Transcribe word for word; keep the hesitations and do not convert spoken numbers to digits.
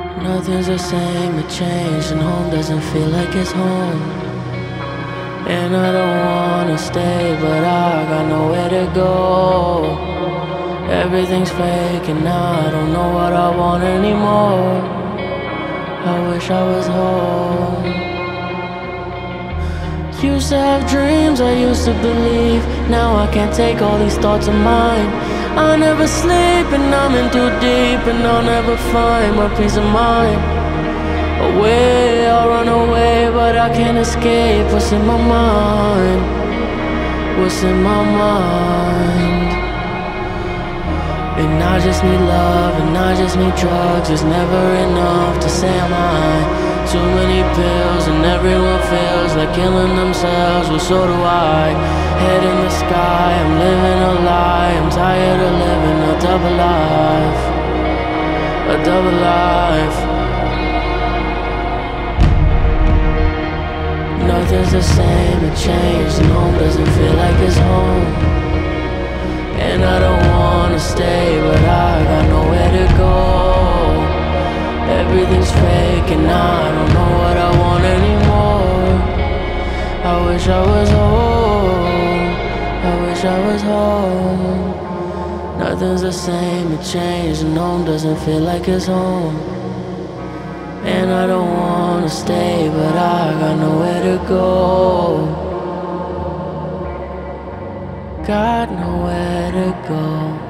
Nothing's the same, it changed, and home doesn't feel like it's home. And I don't wanna stay, but I got nowhere to go. Everything's fake and I don't know what I want anymore. I wish I was home. Used to have dreams, I used to believe. Now I can't take all these thoughts of mine. I never sleep and I'm in too deep, and I'll never find my peace of mind. Away, I'll run away, but I can't escape what's in my mind. What's in my mind. And I just need love, and I just need drugs. It's never enough to say I'm high. Too many pills and everyone feels like killing themselves, well so do I. Head in the sky, I'm living a lie. I'm tired of living a double life. A double life. Nothing's the same, it changed, and home doesn't feel like it's home. And I don't wanna stay, but I got nowhere to go. Everything's fake and I don't know what I want anymore. I wish I was home, I wish I was home. Nothing's the same, it changed, and home doesn't feel like it's home. And I don't wanna stay, but I got nowhere to go. Got nowhere to go.